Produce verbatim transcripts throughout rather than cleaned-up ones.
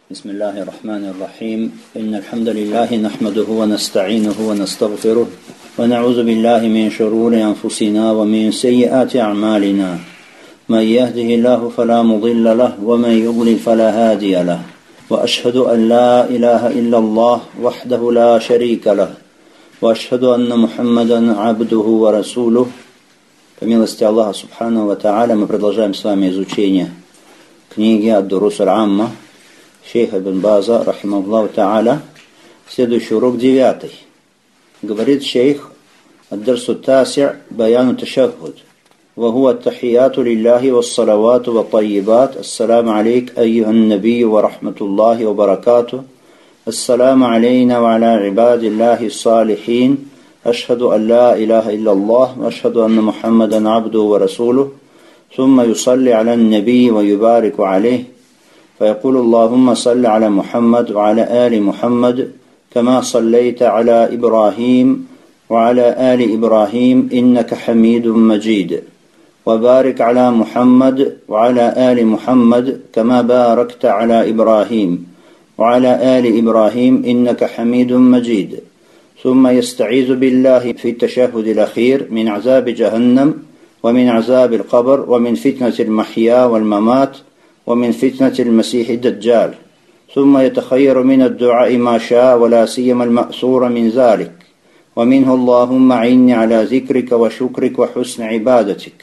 بسم الله الرحمن الرحيم إن الحمد لله نحمده ونستعينه ونستغفره ونعوذ بالله من شرور أنفسنا ومن سيئات أعمالنا من يهده الله فلا مضل له ومن يضلل فلا هادي له وأشهد أن لا إله إلا الله وحده لا شريك له وأشهد أن محمدا عبده ورسوله. По милости Аллаха Субхану ва Тааля мы продолжаем с вами изучение книги Ад-Дурус аль-Амма шейха ибн База, рахимахуллаху та'аля. Следующий урок девятый. Говорит шейх: Ад-Дарсу ат-Таси' баяну ташаххуд. Ва хуа ат-тахияту лиллахи вас-салавату ва-таййибат. Ассаламу алейк айюхан набийю ва рахматуллахи ва баракату. Ассаламу алейна ва аля ибадиллахи ас-салихин. Ашхаду ан ла илаха илляллах ва ашхаду анна Мухаммадан абдуху ва расулух. Сумма юсалли аля ан-набийи ва юбарику алейх. فيقول اللهم صل على محمد وعلى آل محمد كما صليت على إبراهيم وعلى آل إبراهيم إنك حميد مجيد وبارك على محمد وعلى آل محمد كما باركت على إبراهيم وعلى آل إبراهيم إنك حميد مجيد. ثم يستعيذ بالله في التشهد الأخير من عذاب جهنم ومن عذاب القبر ومن فتنة المحيا والممات ومن فتنة المسيح الدجال. ثم يتخير من الدعاء ما شاء ولا سيما المأثور من ذلك، ومنه اللهم أعني على ذكرك وشكرك وحسن عبادتك.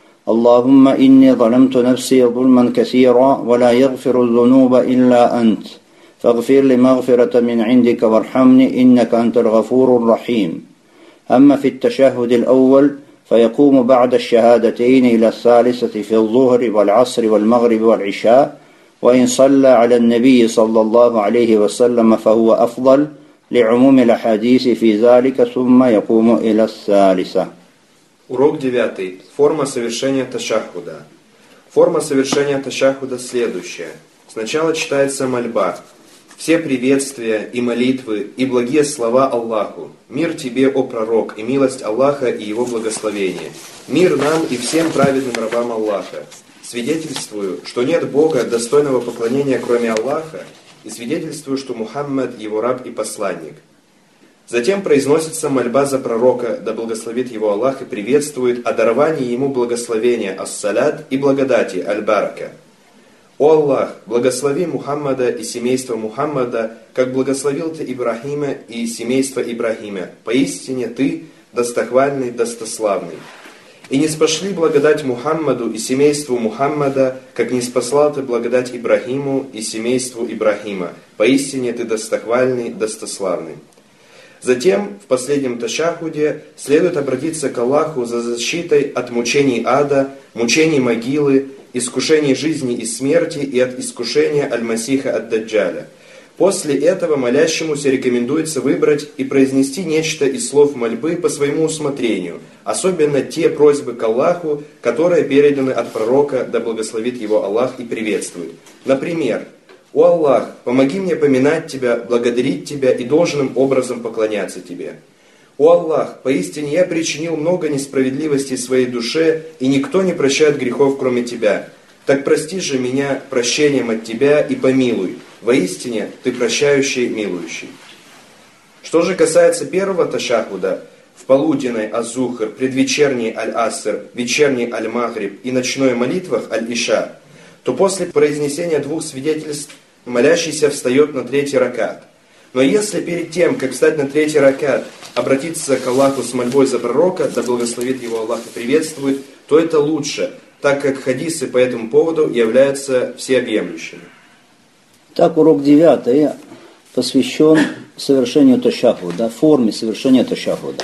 اللهم إني ظلمت نفسي ظلما كثيرا ولا يغفر الذنوب إلا أنت فاغفر لي مغفرة من عندك وارحمني إنك أنت الغفور الرحيم. أما في التشهد الأول فيقوم بعد الشهادتين إلى الثالثة في الظهر والعصر والمغرب والعشاء، وإن صلى على النبي صلى الله عليه وسلم فهو أفضل لعموم الأحاديث في ذلك، ثم يقوم إلى الثالثة. Урок девятый. Форма совершения ташаххуда. Форма совершения ташаххуда следующая. Сначала читается мольба. Все приветствия и молитвы и благие слова Аллаху. Мир тебе, о пророк, и милость Аллаха и его благословение. Мир нам и всем праведным рабам Аллаха. Свидетельствую, что нет Бога, достойного поклонения, кроме Аллаха, и свидетельствую, что Мухаммад его раб и посланник. Затем произносится мольба за пророка, да благословит его Аллах, и приветствует о даровании ему благословения ас-салят и благодати аль-барака. О Аллах, благослови Мухаммада и семейство Мухаммада, как благословил ты Ибрахима и семейство Ибрахима. Поистине ты достохвальный, достославный. И не спошли благодать Мухаммаду и семейству Мухаммада, как не спаслал ты благодать Ибрахиму и семейству Ибрахима. Поистине ты достохвальный, достославный. Затем, в последнем ташаххуде, следует обратиться к Аллаху за защитой от мучений ада, мучений могилы, искушений жизни и смерти и от искушения Аль-Масиха ад-Даджаля. После этого молящемуся рекомендуется выбрать и произнести нечто из слов мольбы по своему усмотрению, особенно те просьбы к Аллаху, которые переданы от пророка, да благословит его Аллах и приветствует. Например: «О Аллах, помоги мне поминать Тебя, благодарить Тебя и должным образом поклоняться Тебе. О Аллах, поистине я причинил много несправедливостей своей душе, и никто не прощает грехов, кроме Тебя. Так прости же меня прощением от Тебя и помилуй. Воистине Ты прощающий, милующий». Что же касается первого ташаххуда, в полуденной аз-Зухр, предвечерней аль-Аср, вечерней аль-Магриб и ночной молитвах аль-Иша, то после произнесения двух свидетельств молящийся встает на третий ракат. Но если перед тем, как встать на третий ракат, обратиться к Аллаху с мольбой за пророка, да благословит его Аллах и приветствует, то это лучше, так как хадисы по этому поводу являются всеобъемлющими. Так, урок девятый посвящен совершению ташаххуда, форме совершения ташаххуда.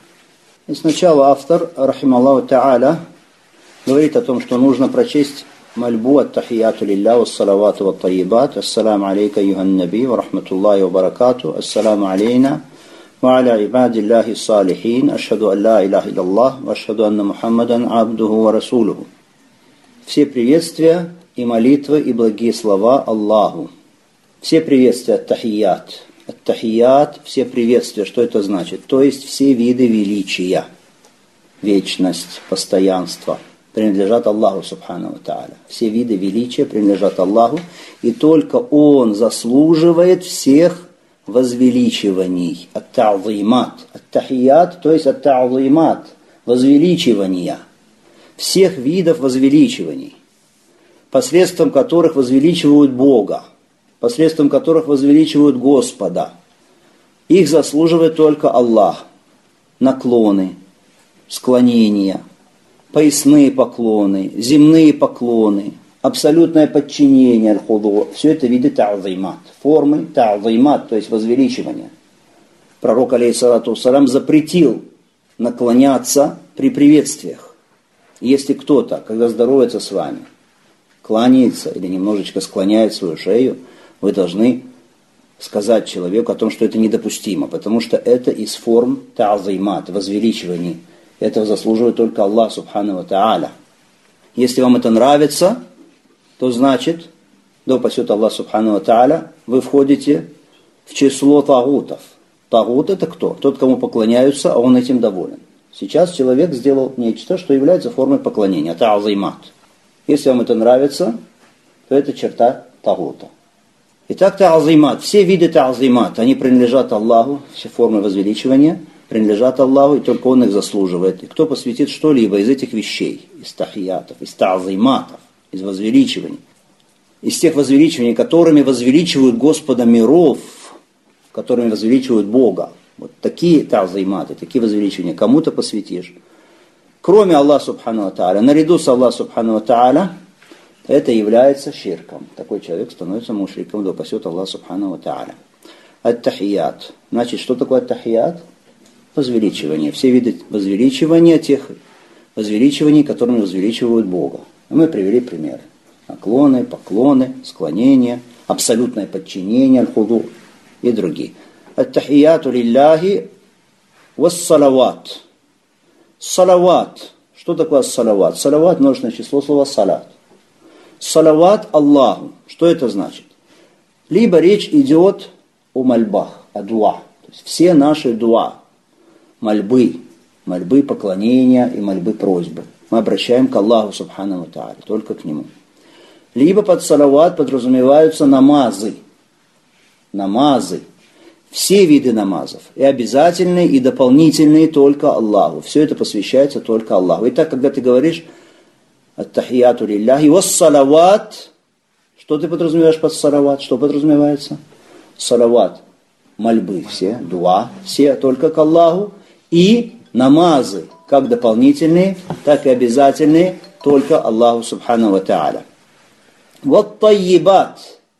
И сначала автор, рахималлаху та'аля, говорит о том, что нужно прочесть мольбу ат-тахияту лилля вас-салавату ва-таййибат. Ассаламу алейка айюхан набий ва рахматуллахи ва баракату. Ассаламу алейна ва аля ибадиллахи ас-салихин. Ашхаду ан ла илаха илляллах ва ашхаду анна Мухаммадан абдуху ва расулуху. Все приветствия и молитвы и благие слова Аллаху. Все приветствия ат-тахият. Ат-тахият, все приветствия, что это значит? То есть все виды величия. Вечность, постоянство. принадлежат Аллаху Субхану ва Тааля. Все виды величия принадлежат Аллаху, и только Он заслуживает всех возвеличиваний. Ат-та'зимат. Ат-тахият, то есть ат-та'зимат. Возвеличивания. Всех видов возвеличиваний, посредством которых возвеличивают Бога, посредством которых возвеличивают Господа. Их заслуживает только Аллах. Наклоны, склонения, поясные поклоны, земные поклоны, абсолютное подчинение, аль-худу. Все это виды та'зимат, формы та'зимат, то есть возвеличивания. Пророк, алейхиссалату вассалям, запретил наклоняться при приветствиях. Если кто-то, когда здоровается с вами, кланяется или немножечко склоняет свою шею, вы должны сказать человеку о том, что это недопустимо, потому что это из форм та'зимат, возвеличиваний. Этого заслуживает только Аллах Субхану ва Тааля. Если вам это нравится, то значит, да упасет Аллах Субхану ва Тааля, вы входите в число тагутов. Тагут это кто? Тот, кому поклоняются, а он этим доволен. Сейчас человек сделал нечто, что является формой поклонения, та'зимат. Если вам это нравится, то это черта тагута. Итак, та'зимат, все виды та'зимат, они принадлежат Аллаху, все формы возвеличивания принадлежат Аллаху, и только Он их заслуживает. И кто посвятит что-либо из этих вещей, из тахиятов, из та'зиматов, из возвеличиваний, из тех возвеличиваний, которыми возвеличивают Господа миров, которыми возвеличивают Бога, вот такие та'зиматы, такие возвеличивания кому-то посвятишь, кроме Аллаха Субхану ва Тааля, наряду с Аллахом Субхану ва Тааля, это является ширком. Такой человек становится мушриком, да упасет Аллах Субхану ва Тааля. Ат-тахият. Значит, что такое ат-тахият? Возвеличивание. Все виды возвеличивания, тех возвеличиваний, которыми возвеличивают Бога. Мы привели примеры. Наклоны, поклоны, склонения, абсолютное подчинение, аль-худу и другие. Ат-тахияту лилляхи вас-салават. Салават. Что такое салават? Салават – множественное число слова салат. Салават Аллаху. Что это значит? Либо речь идет о мольбах, о дуа. То есть все наши дуа, мольбы, мольбы поклонения и мольбы просьбы мы обращаем к Аллаху Субхану ва Тааля, только к Нему. Либо под салават подразумеваются намазы. Намазы. Все виды намазов, и обязательные, и дополнительные только Аллаху. Все это посвящается только Аллаху. Итак, когда ты говоришь ат-тахияту лилляхи вас-салават, что ты подразумеваешь под салават? Что подразумевается? Салават, мольбы все, дуа, все только к Аллаху. И намазы, как дополнительные, так и обязательные, только Аллаху Субхану ва Тааля. Вот тайибат.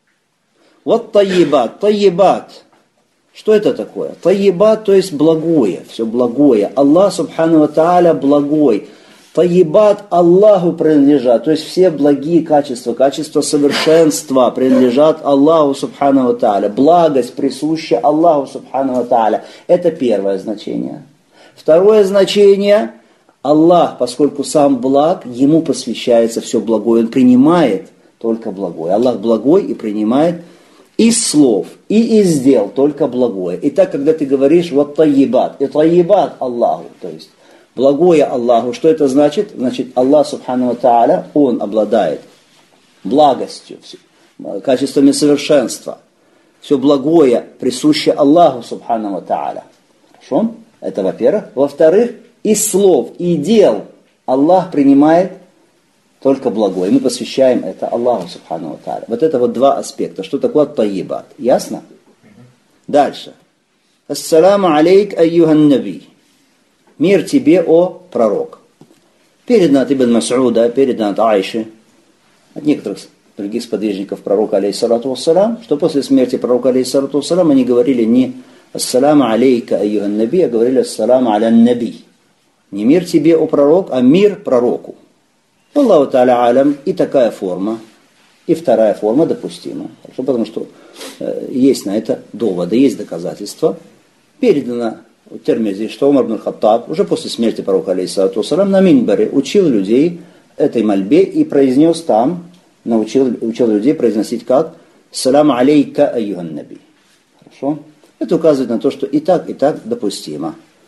Вот тайибат. Тайибат. Что это такое? Таибат, то есть благое, все благое. Аллах Субхану ва Тааля благой. Таибат Аллаху принадлежат, то есть все благие качества, качества совершенства принадлежат Аллаху Субхану ва Тааля. Благость присуща Аллаху Субхану ва Тааля. Это первое значение. Второе значение, Аллах, поскольку сам благ, Ему посвящается все благое, Он принимает только благое. Аллах благой и принимает из слов и из дел только благое. Итак, когда ты говоришь вот таибат, и таибат Аллаху, то есть благое Аллаху, что это значит? Значит, Аллах Субхану ва Тааля, Он обладает благостью, качествами совершенства. Все благое присуще Аллаху Субхану ва Тааля. Хорошо? Это во-первых. Во-вторых, из слов и дел Аллах принимает только благое. Мы посвящаем это Аллаху Субхану ва Тааля. Вот это вот два аспекта. Что такое таибат? Ясно? Дальше. Ассаламу алейк айюхан наби. Мир тебе, о пророк. Передано от Ибн Мас'уда, передано от Айши, от некоторых других сподвижников пророка, алейхиссалату вассалам, что после смерти пророка, алейхиссалату вассалам, они говорили не «Ассаламу алейка айюхан наби», а говорили «Ассаламу алян наби». Не мир тебе, о пророк, а мир пророку. Аллаху та'аля алям, и такая форма, и вторая форма допустима. Хорошо, потому что э, есть на это доводы, есть доказательства. Передано в Тирмизи, что Умар ибн Хаттаб уже после смерти пророка, алейхиссалату вассалам, на минбаре учил людей этой мольбе и произнес там, научил учил людей произносить как «Салам алейка айюхан наби». Хорошо? Это указывает на то, что и так, и так допустимо.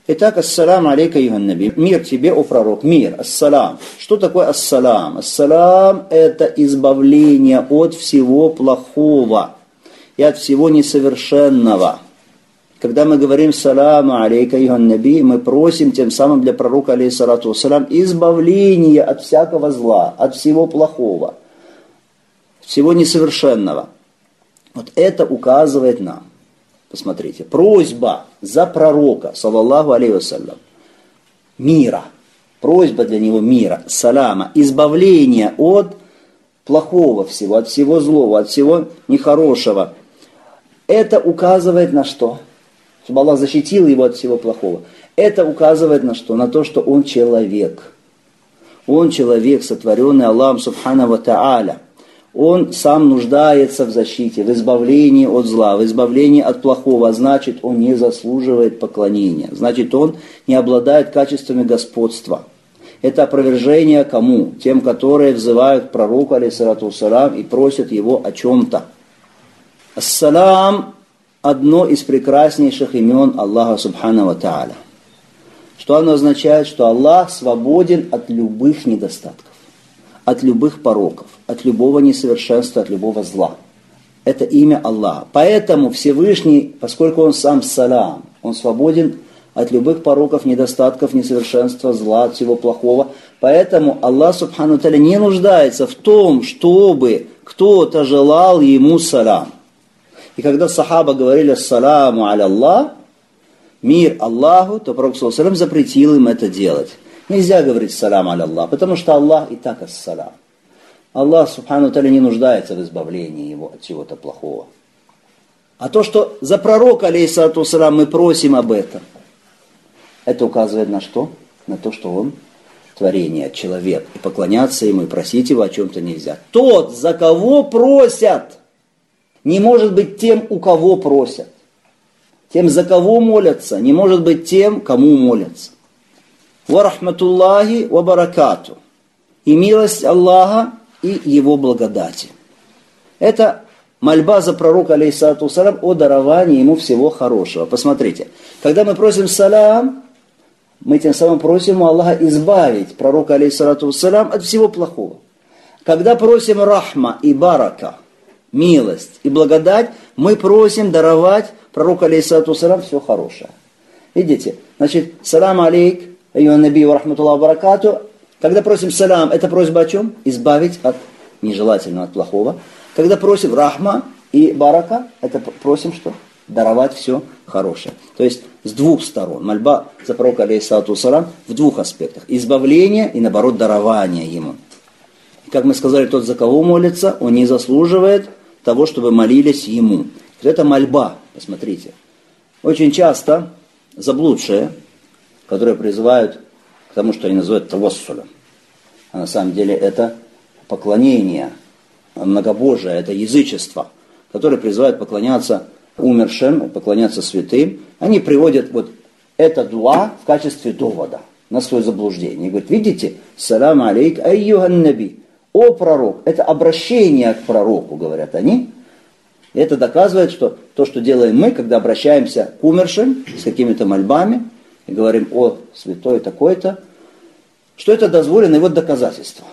Итак, ассалам алейка юхан наби. Мир тебе, о пророк. Мир, ассалам. Что такое ассалам? Ассалам – это избавление от всего плохого и от всего несовершенного. Когда мы говорим саламу алейка юхан наби, мы просим тем самым для пророка алейхиссалату вассалам избавление от всякого зла, от всего плохого, всего несовершенного. Вот это указывает нам. Посмотрите, просьба за пророка, саллаллаху алейхи вассалям, мира, просьба для него мира, салама, избавления от плохого всего, от всего злого, от всего нехорошего. Это указывает на что? Чтобы Аллах защитил его от всего плохого. Это указывает на что? На то, что он человек. Он человек, сотворенный Аллахом субхана ва тааля. Он сам нуждается в защите, в избавлении от зла, в избавлении от плохого. Значит, он не заслуживает поклонения. Значит, он не обладает качествами господства. Это опровержение кому? Тем, которые взывают к пророку, алейхиссалату вассалам, и просят его о чем-то. Ассалам – одно из прекраснейших имен Аллаха субхана ва тааля. Что оно означает? Что Аллах свободен от любых недостатков, от любых пороков, от любого несовершенства, от любого зла. Это имя Аллаха. Поэтому Всевышний, поскольку Он сам салам, Он свободен от любых пороков, недостатков, несовершенства, зла, от всего плохого. Поэтому Аллах субхану ва тааля не нуждается в том, чтобы кто-то желал Ему салам. И когда сахаба говорили «Ассаламу аля Аллах», мир Аллаху, то пророк саллаллаху алейхи ва саллям запретил им это делать. Нельзя говорить «Салам аля Аллах», потому что Аллах и так ассалам. Аллах, субхану ва тааля, не нуждается в избавлении его от чего-то плохого. А то, что за пророка, алейхиссалату вассалам, мы просим об этом, это указывает на что? На то, что он творение, человек. И поклоняться ему, и просить его о чем-то нельзя. Тот, за кого просят, не может быть тем, у кого просят. Тем, за кого молятся, не может быть тем, кому молятся. Ва рахматуллахи ва баракату. И милость Аллаха, и Его благодати. Это мольба за пророка, алейхиссалату вассалам, о даровании ему всего хорошего. Посмотрите, когда мы просим салам, мы тем самым просим у Аллаха избавить пророка, алейхиссалату вассалам, от всего плохого. Когда просим рахма и барака, милость и благодать, мы просим даровать пророку, алейхиссалату вассалам, все хорошее. Видите? Значит, салам алейк, айюхан наби ва рахматуллахи ва баракату. Когда просим салам, это просьба о чем? Избавить от нежелательного, от плохого. Когда просим рахма и барака, это просим что? Даровать все хорошее. То есть с двух сторон. Мольба за пророка, алейхиссалату вассалам, в двух аспектах. Избавление и, наоборот, дарование ему. И, как мы сказали, тот, за кого молится, он не заслуживает того, чтобы молились ему. Это мольба, посмотрите. Очень часто заблудшие, которые призывают к тому, что они называют тавассулем. А на самом деле это поклонение, многобожие, это язычество, которые призывают поклоняться умершим, поклоняться святым. Они приводят вот это дуа в качестве довода на свое заблуждение. И говорят, видите, салам алейк айюхан наби, о пророк, это обращение к пророку, говорят они. И это доказывает, что то, что делаем мы, когда обращаемся к умершим с какими-то мольбами, и говорим, о, святой такой-то, что это дозволено, и вот доказательство.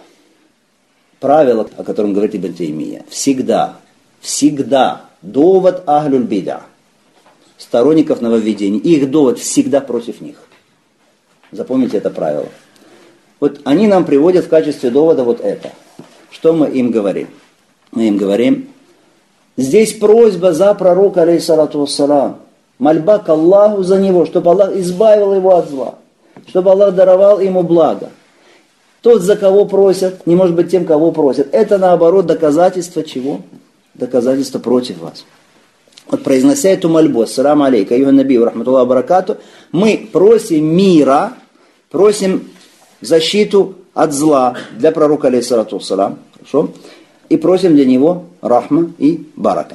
Правило, о котором говорит Ибн Таймия. Всегда, всегда довод ахлюль бида, сторонников нововведений, их довод всегда против них. Запомните это правило. Вот они нам приводят в качестве довода вот это. Что мы им говорим? Мы им говорим, здесь просьба за пророка, алейхиссалату вассалам, мольба к Аллаху за него, чтобы Аллах избавил его от зла, чтобы Аллах даровал ему благо. Тот, за кого просят, не может быть тем, кого просят. Это, наоборот, доказательство чего? Доказательство против вас. Вот произнося эту мольбу, ассаляму алейка, айюхан наби ва рахматуллахи ва баракату, мы просим мира, просим защиту от зла для пророка, алейхиссалату вассалам, хорошо? И просим для него рахма и барака.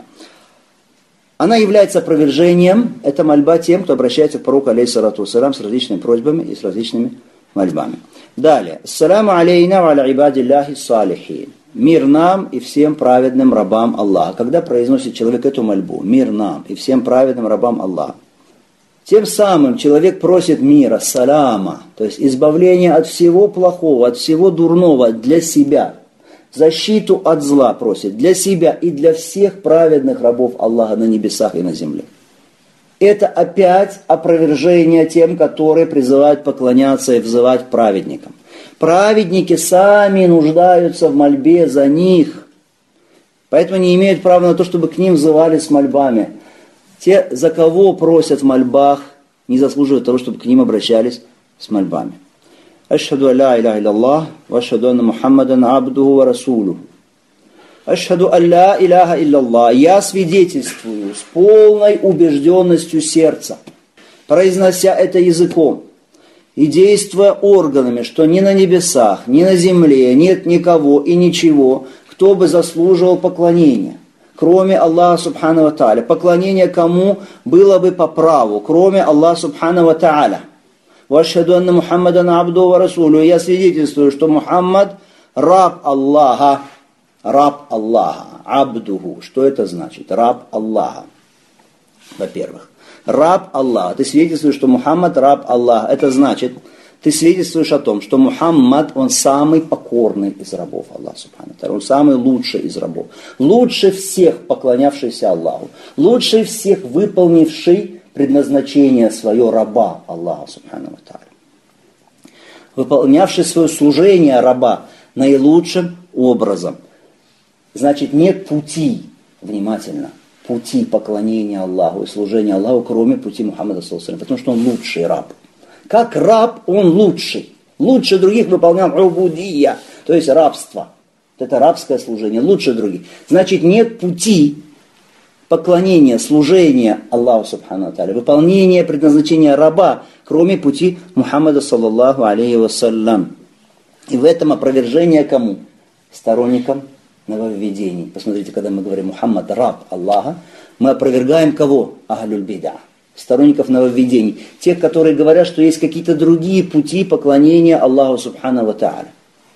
Она является опровержением, это мольба тем, кто обращается к пророку, алейхиссалату вассалам, с различными просьбами и с различными мольбами. Далее. Ассаляму алейна ва аля ибадиллахи салихин. Мир нам и всем праведным рабам Аллаха. Когда произносит человек эту мольбу, мир нам и всем праведным рабам Аллаха, Тем самым человек просит мира, саляма, то есть избавления от всего плохого, от всего дурного для себя. Защиту от зла просит для себя и для всех праведных рабов Аллаха на небесах и на земле. Это опять опровержение тем, которые призывают поклоняться и взывать праведникам. Праведники сами нуждаются в мольбе за них. Поэтому не имеют права на то, чтобы к ним взывали с мольбами. Те, за кого просят в мольбах, не заслуживают того, чтобы к ним обращались с мольбами. Ашхаду алла иляха илляллах, ва ашхаду анна Мухаммадан абдуху ва расулуху. Ашхаду алла иляха илляллах. Я свидетельствую с полной убежденностью сердца, произнося это языком и действуя органами, что ни на небесах, ни на земле нет никого и ничего, кто бы заслуживал поклонения, кроме Аллаха Субхану ва Тааля. Поклонение кому было бы по праву, кроме Аллаха Субхану ва Тааля. Вашхаду анна Мухаммадан абдуху ва расулуху. Я свидетельствую, что Мухаммад раб Аллаха. Раб Аллаха. Абдуху. Что это значит? Раб Аллаха. Во-первых. Раб Аллаха. Ты свидетельствуешь, что Мухаммад раб Аллаха. Это значит, ты свидетельствуешь о том, что Мухаммад, он самый покорный из рабов Аллаха Субхану ва Тааля. Он самый лучший из рабов. Лучше всех поклонявшийся Аллаху. Лучше всех выполнивший предназначение свое раба Аллаха Субхану ва Тааля. Выполнявший свое служение раба наилучшим образом. Значит, нет пути, внимательно, пути поклонения Аллаху и служения Аллаху, кроме пути Мухаммада саллаллаху алейхи ва саллям, потому что он лучший раб. Как раб он лучший. Лучше других выполнял убудия, то есть рабство. Это рабское служение, лучше других. Значит, нет пути поклонения, служения Аллаху Субхану ва Тааля, выполнения предназначения раба, кроме пути Мухаммада саллаллаху алейхи ва саллям. И в этом опровержение кому? Сторонникам нововведений. Посмотрите, когда мы говорим Мухаммад раб Аллаха, мы опровергаем кого? Ахлюль бида. Сторонников нововведений. Тех, которые говорят, что есть какие-то другие пути поклонения Аллаху Субхану ва Тааля.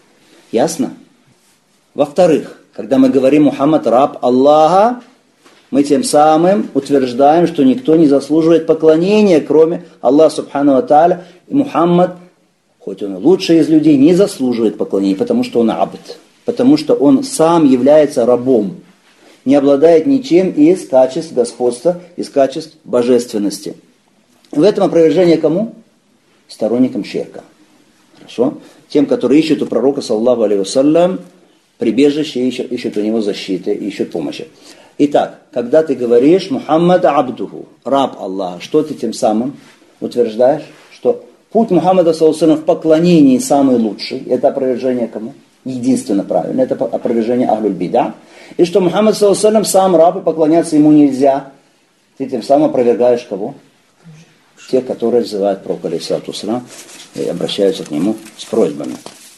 Ясно? Во-вторых, когда мы говорим Мухаммад раб Аллаха, мы тем самым утверждаем, что никто не заслуживает поклонения, кроме Аллаха Субхану ва Тааля. И Мухаммад, хоть он и лучший из людей, не заслуживает поклонения, потому что он абд. Потому что он сам является рабом. Не обладает ничем из качеств господства, из качеств божественности. В этом опровержение кому? Сторонникам ширка. Хорошо? Тем, которые ищут у пророка, саллаллаху алейхи ва саллям, прибежище, ищут, ищут у него защиты, ищут помощи. Итак, когда ты говоришь Мухаммад абдуху, раб Аллаха, что ты тем самым утверждаешь? Что путь Мухаммада саллаллаху алейхи ва саллям в поклонении самый лучший. Это опровержение кому? Единственно правильно. Это опровержение ахлюль бида. И что Мухаммад саллаллаху алейхи ва саллям сам раб, и поклоняться ему нельзя. Ты тем самым опровергаешь кого? Тех, которые взывают пророка алейхиссалату вассалям и обращаются к нему с просьбами.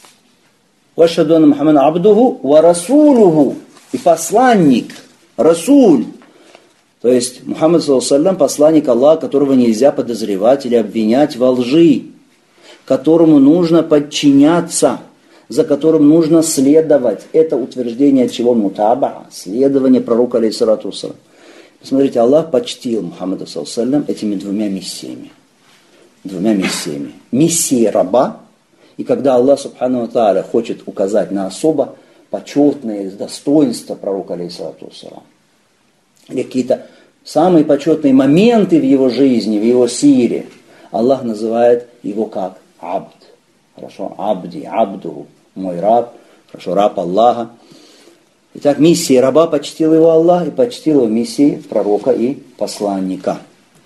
Вашхаду анна Мухаммадан абдуху ва расулуху. И посланник, расуль. То есть Мухаммад саллаллаху алейхи ва саллям посланник Аллаха, которого нельзя подозревать или обвинять во лжи, которому нужно подчиняться, за которым нужно следовать. Это утверждение чего? Мутаба, следование пророка алейхиссалату вассалям. Посмотрите, Аллах почтил Мухаммада саллаллаху алейхи ва саллям этими двумя миссиями. Двумя миссиями. Миссией раба, и когда Аллах Субхану ва Тааля хочет указать на особо почетные достоинства пророка алейхиссалату вассалям, или какие-то самые почетные моменты в его жизни, в его сире, Аллах называет его как абд. Хорошо, абди, абду, мой раб, хорошо, раб Аллаха. Итак, миссией раба почтил его Аллах и почтил его миссией пророка и посланника.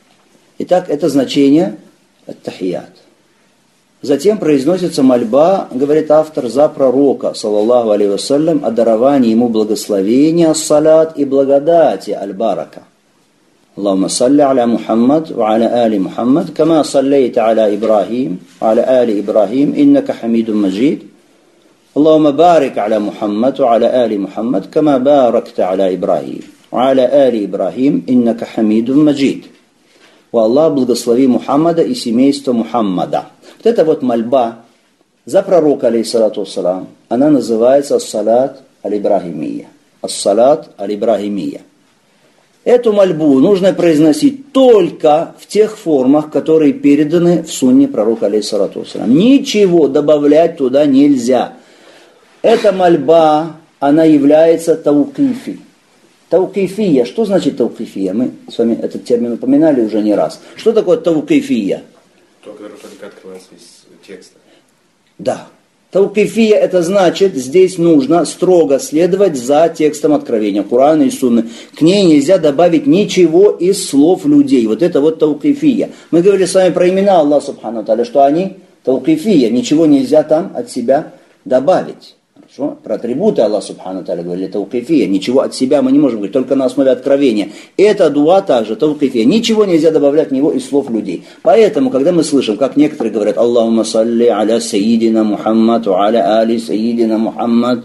Итак, это значение ат-тахият. Затем произносится мольба, говорит автор, за пророка, саллаллаху алейхи ва саллям, о даровании ему благословения, ассалят и благодати, аль-барака. Аллахумма салли аля Мухаммад ва аля али Мухаммад, кама саллейта аля Ибрахим, ва аля али Ибрахим, иннака хамидун маджид. Аллахумма барик аля Мухаммад ва аля али Мухаммад, кама баракта аля Ибрахим, ва аля али Ибрахим, иннака хамидун маджид. О Аллах, благослови Мухаммада и семейство Мухаммада. Вот эта вот мольба за пророка, алейхиссалату вассалам, она называется ас-салат аль-ибрахимия. Ас-салат аль-ибрахимия. Эту мольбу нужно произносить только в тех формах, которые переданы в сунне пророка алейхиссалату вассалям. Ничего добавлять туда нельзя. Эта мольба, она является таукифи. Таукифия. Что значит таукифия? Мы с вами этот термин упоминали уже не раз. Что такое таукифия? Только открывается из текста. Да. Таукифия — это значит, здесь нужно строго следовать за текстом откровения, Корана и Сунны. К ней нельзя добавить ничего из слов людей. Вот это вот таукифия. Мы говорили с вами про имена Аллаха Субхану Тааля, что они таукифия, ничего нельзя там от себя добавить. Хорошо? Про атрибуты Аллаха Субхану Тааля говорили таукифия, ничего от себя мы не можем говорить, только на основе откровения. Это дуа также таукифия, ничего нельзя добавлять в него из слов людей. Поэтому, когда мы слышим, как некоторые говорят, Аллахумма салли аля сайидина Мухаммад, ва аля али сайидина Мухаммад,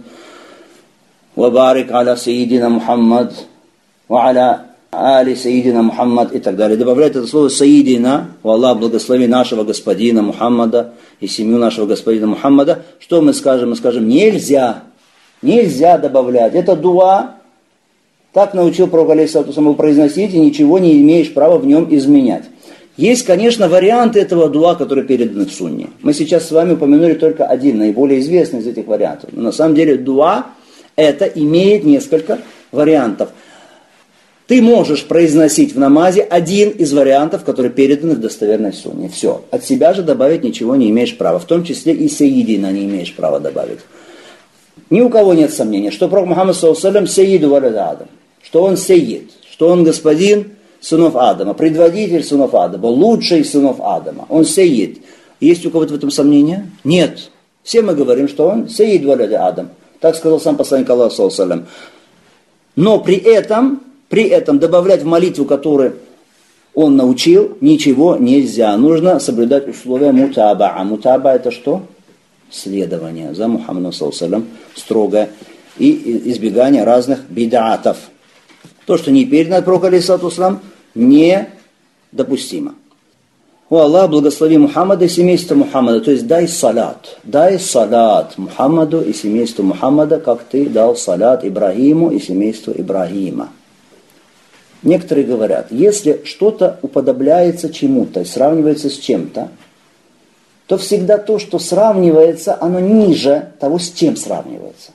ва барик аля сайидина Мухаммад, ва аля али сайидина Мухаммад и так далее. Добавляют это слово сайидина, Аллах благослови нашего господина Мухаммада и семью нашего господина Мухаммада. Что мы скажем? Мы скажем, нельзя, нельзя добавлять. Это дуа, так научил пророк алейхиссалату вассалям произносить, и ничего не имеешь права в нем изменять. Есть, конечно, варианты этого дуа, которые переданы в сунне. Мы сейчас с вами упомянули только один, наиболее известный из этих вариантов. Но на самом деле дуа это имеет несколько вариантов. Ты можешь произносить в намазе один из вариантов, которые переданы в достоверной сунне. Все. От себя же добавить ничего не имеешь права. В том числе и сайидина не имеешь права добавить. Ни у кого нет сомнения, что пророк Мухаммад саллаллаху алейхи ва саллям сайиду валяда Адам. Что он сайид. Что он господин сынов Адама. Предводитель сынов Адама. Лучший сынов Адама. Он сайид. Есть у кого-то в этом сомнения? Нет. Все мы говорим, что он сайид валяда Адам. Так сказал сам посланник Аллаха саллаллаху алейхи ва саллям. Но при этом... При этом добавлять в молитву, которую он научил, ничего нельзя. Нужно соблюдать условия мутаба. А мутаба это что? Следование за Мухаммадом саллаллаху алейхи ва саллям строгое. И избегание разных бид'атов. То, что не передано от пророка алейхиссалату вассалям, недопустимо. О Аллах, благослови Мухаммада и семейство Мухаммада. То есть дай салат. Дай салат Мухаммаду и семейству Мухаммада, как ты дал салат Ибрагиму и семейству Ибрагима. Некоторые говорят, если что-то уподобляется чему-то и сравнивается с чем-то, то всегда то, что сравнивается, оно ниже того, с чем сравнивается.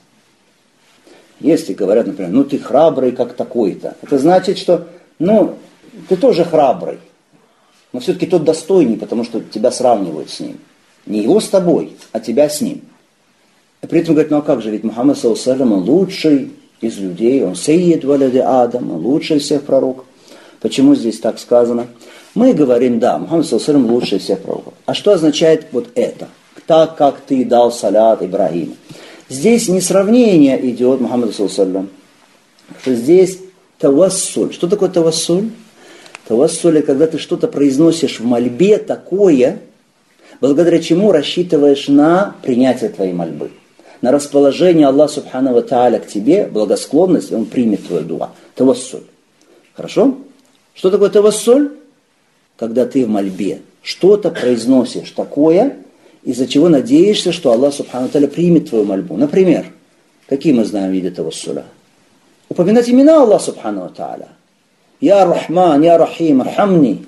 Если говорят, например, ну ты храбрый, как такой-то, это значит, что, ну, ты тоже храбрый, но все-таки тот достойней, потому что тебя сравнивают с ним. Не его с тобой, а тебя с ним. И при этом говорят, ну а как же, ведь Мухаммад саллаллаху алейхи ва саллям, он лучший из людей, он сайид валяди Адама, лучший из всех пророков. Почему здесь так сказано? Мы говорим, да, Мухаммад саллаллаху алейхи ва саллям лучший из всех пророков. А что означает вот это? Так, как ты дал салят Ибрагиму. Здесь не сравнение идет Мухаммаду саллаллаху алейхи ва саллям, что здесь тавассуль. Что такое тавассуль? Тавассуль — это когда ты что-то произносишь в мольбе такое, благодаря чему рассчитываешь на принятие твоей мольбы. На расположение Аллаха Субхану ва Тааля к тебе, благосклонность, Он примет твою дуа. Тавассуль. Хорошо? Что такое тавассуль? Когда ты в мольбе что-то произносишь такое, из-за чего надеешься, что Аллах Субхану ва Тааля примет твою мольбу. Например, какие мы знаем виды тавассуля? Упоминать имена Аллаха Субхану ва Тааля. Я Рахман, Я Рахим, Архамни.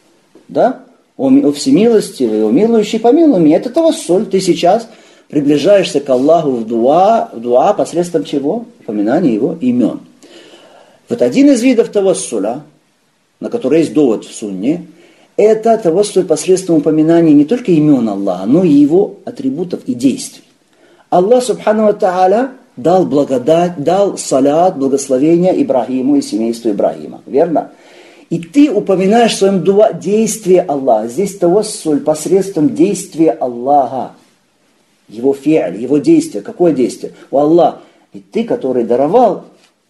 Да? О, о всемилостивый, о милующий, помилуй меня. Это тавассуль. Ты сейчас приближаешься к Аллаху в дуа, в дуа посредством чего? Упоминания Его имен. Вот один из видов тавассуля, на который есть довод в сунне, это тавассуль посредством упоминания не только имен Аллаха, но и Его атрибутов и действий. Аллах Субхану ва Тааля дал благодать, дал салят, благословение Ибрагиму и семейству Ибрагима. Верно? И ты упоминаешь в своем дуа действие Аллаха. Здесь тавассуль посредством действия Аллаха. Его фи'аль, его действие. Какое действие? У Аллаха. И ты, который даровал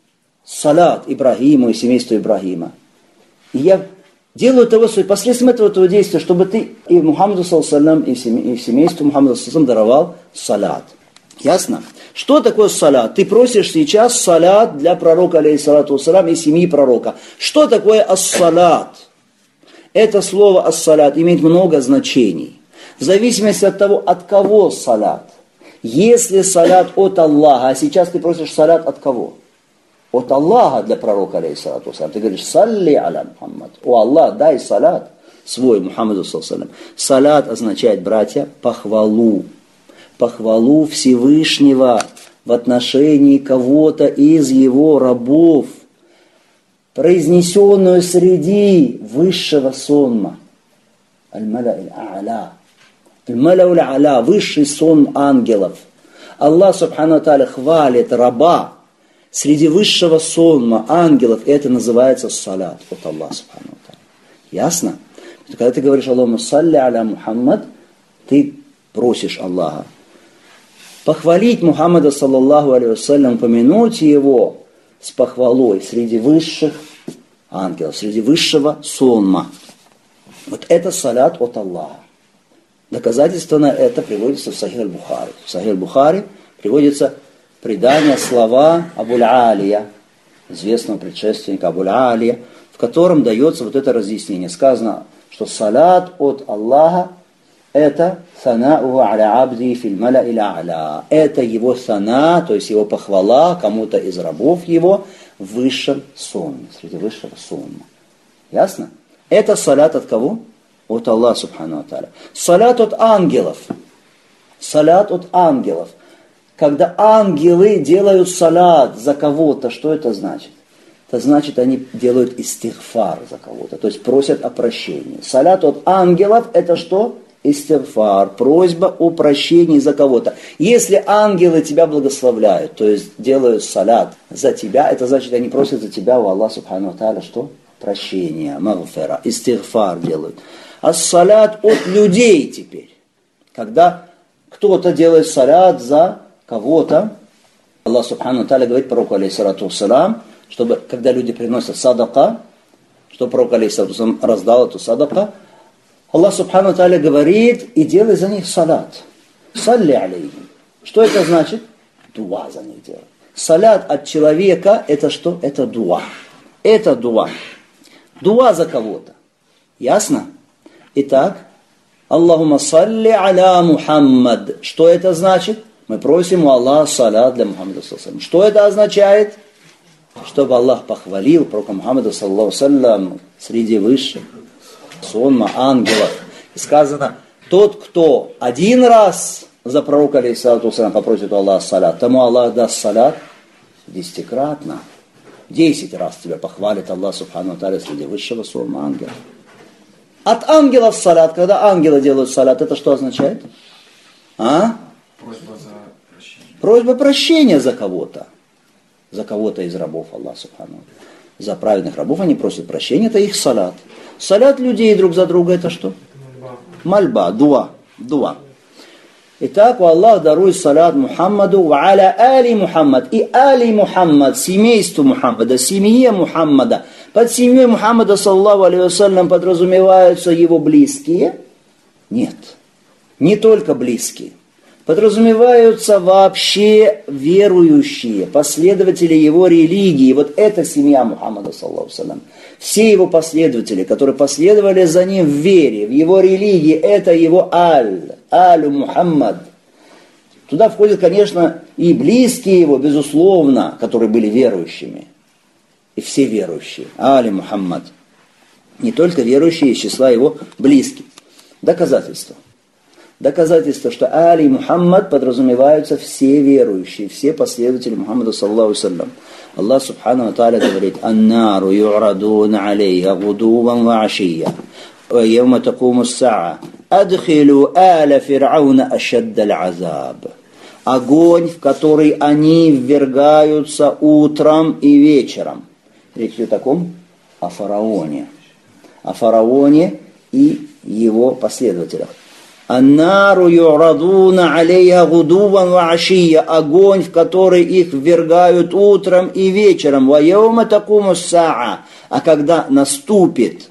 салат Ибрагиму и семейству Ибрагима. И я делаю тавассуль посредством этого, этого действия, чтобы ты и Мухаммаду саллаллаху алейхи ва саллям, и семейству Мухаммада саллаллаху алейхи ва саллям даровал салат. Ясно? Что такое салат? Ты просишь сейчас салат для пророка, алейхиссалату вассалям, и семьи пророка. Что такое ас-салат? Это слово ас-салат имеет много значений. В зависимости от того, от кого салат. Если салат от Аллаха, а сейчас ты просишь салат от кого? от Аллаха для пророка, алейхиссалату вассалям. Ты говоришь, салли аля Мухаммад. О Аллах, дай салат свой Мухаммаду саллаллаху алейхи ва саллям. Салат означает, братья, похвалу. Похвалу Всевышнего в отношении кого-то из его рабов, произнесенную среди высшего сонма. Аль-Маля-Аль-А'ля. Аль-Маля-Аль-А'ля, высший сон ангелов. Аллах Субхану ва Тааля хвалит раба среди высшего сонма ангелов. Это называется салат от Аллаха Субхану ва Тааля. Ясно? Когда ты говоришь Аллаху салли аля Мухаммад, ты просишь Аллаха похвалить Мухаммада, саллаллаху алейхи вассалям, упомянуть его с похвалой среди высших ангелов, среди высшего сонма. Вот это салят от Аллаха. Доказательство на это приводится в Сахих аль-Бухари. В Сахих аль-Бухари приводится предание слова Абуль-Алия, известного предшественника Абуль-Алия, в котором дается вот это разъяснение. Сказано, что салат от Аллаха это сана'у аля абди фил маля иля аля. Это его сана, то есть его похвала кому-то из рабов его в высшем сонме, среди высшего сонма. Ясно? Это салат от кого? От Аллаха Субхану ва Тааля. Салат от ангелов. Салат от ангелов. Когда ангелы делают салат за кого-то, что это значит? Это значит, они делают истигфар за кого-то, то есть просят о прощении. Салат от ангелов это что? Истигфар, просьба о прощении за кого-то. Если ангелы тебя благословляют, то есть делают салат за тебя, это значит, они просят за тебя у Аллаха Субхану ва Тааля что? Прощение, магфира, истигфар делают. А салат от людей теперь. Когда кто-то делает салат за кого-то, Аллах Субхану ва Тааля говорит пророку, алейхиссалату вассалам, чтобы, когда люди приносят садака, чтобы пророк, алейхиссалату вассалам, раздал эту садака, Аллах Субхану ва Тааля говорит, и делай за них салат. Салли алейхим. Что это значит? Дуа за них делай. Салат от человека, это что? Это дуа. Это дуа. Дуа за кого-то. Ясно? Итак, Аллахумма салли аля Мухаммад. Что это значит? Мы просим у Аллаха салат для Мухаммада, саллаллаху алейхи ва саллям. Что это означает? Чтобы Аллах похвалил пророка Мухаммада, саллаллаху алейхи ва саллям, среди высших сонма ангелов. И сказано, тот, кто один раз за пророка, алейхиссалату вассалям, попросит у Аллаха салат, тому Аллах даст салат десятикратно. Десять раз тебя похвалит Аллах Субхану ва Тааля среди высшего сонма ангелов. От ангелов салат, когда ангелы делают салат, это что означает? А? Просьба за прощение. Просьба прощения за кого-то. За кого-то из рабов Аллаха Субхану ва Тааля. За праведных рабов они просят прощения, это их салат. Салят людей друг за друга это что? Мольба, дуа, дуа. Итак, Аллах дарует салат Мухаммаду ва аля али Мухаммад. И али Мухаммад, семейству Мухаммада, семье Мухаммада. Под семьей Мухаммада, саллаллаху алейхи ва саллям, подразумеваются его близкие? Нет, не только близкие. Подразумеваются вообще верующие, последователи его религии. Вот это семья Мухаммада, саллаллаху алейхи ва саллям. Все его последователи, которые последовали за ним в вере, в его религии, это его аль, алю Мухаммад. Туда входят, конечно, и близкие его, безусловно, которые были верующими. И все верующие. Али Мухаммад. Не только верующие из числа его близких. Доказательство. Доказательство, что Али Мухаммад подразумеваются все верующие, все последователи Мухаммада, саллаллаху алейхи ва саллям. Аллах Субхану ва Тааля говорит, «Аннару ю'радуна алейха гудуван ва ашия, ва явма такуму ссаа, адхилу аля фир'ауна ашадда аль-азаб». Огонь, в который они ввергаются утром и вечером. Речь идет о ком? О фараоне. О фараоне и его последователях. «Аннару ю'радуна алейха гудуван ва ашия». Огонь, в который их ввергают утром и вечером. «Ва явма такуму ссаа». А когда наступит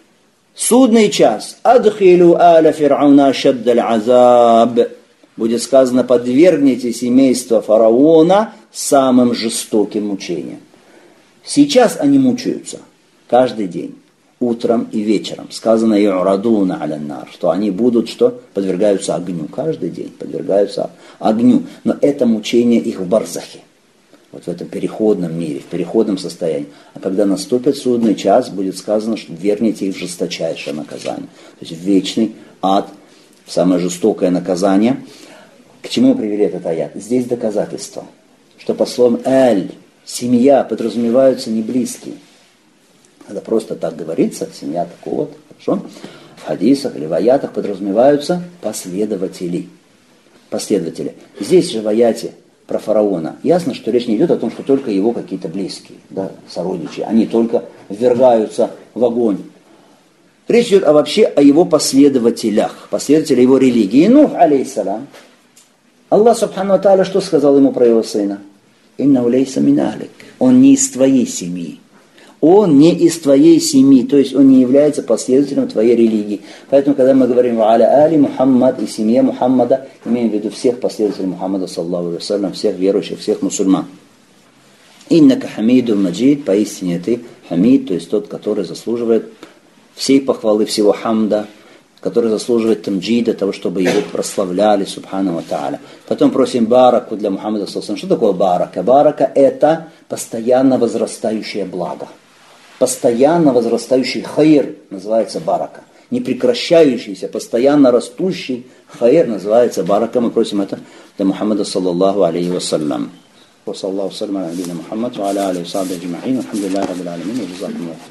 судный час, «Адхилу аля фир'ауна ашадда аль-азаб». Будет сказано, подвергните семейство фараона самым жестоким мучениям. Сейчас они мучаются каждый день. Утром и вечером. Сказано ю'радуна аля нар, что они будут что? Подвергаются огню. Каждый день подвергаются огню. Но это мучение их в барзахе. Вот в этом переходном мире, в переходном состоянии. А когда наступит судный час, будет сказано, что верните их в жесточайшее наказание. То есть в вечный ад, самое жестокое наказание. К чему привели этот аят? Здесь доказательство, что по словам «эль», семья, подразумеваются не близкие. Когда просто так говорится, семья такого-то, хорошо? В хадисах или в аятах подразумеваются последователи. Последователи. Здесь же в аяте про фараона ясно, что речь не идет о том, что только его какие-то близкие, да, сородичи, они только ввергаются в огонь. Речь идет о, вообще о его последователях, последователях его религии. Нух, алейхиссалям. Аллах, субхану ва тааля, что сказал ему про его сына? «Иннаху лейса мин ахлик». Он не из твоей семьи. Он не из твоей семьи, то есть он не является последователем твоей религии. Поэтому, когда мы говорим «Аля али Мухаммад» и семье Мухаммада, имеем в виду всех последователей Мухаммада, саллаллаху алейхи ва саллям, всех верующих, всех мусульман. «Иннака хамиду маджид», поистине ты хамид, то есть тот, который заслуживает всей похвалы, всего хамда, который заслуживает тамджида, того, чтобы его прославляли, субхану ва тааля. Потом просим бараку для Мухаммада, саллаллаху алейхи ва саллям. Что такое барака? Барака – это постоянно возрастающее благо. Постоянно возрастающий хайр называется барака. Непрекращающийся, постоянно растущий хайр называется барака. Мы просим это для Мухаммада, саллаллаху алейхи ва саллям. Wa sallallahu sallam ala nabiyina Muhammad wa ala alihi wa sahbihi ajma'in. Alhamdulillahi rabbil alamin.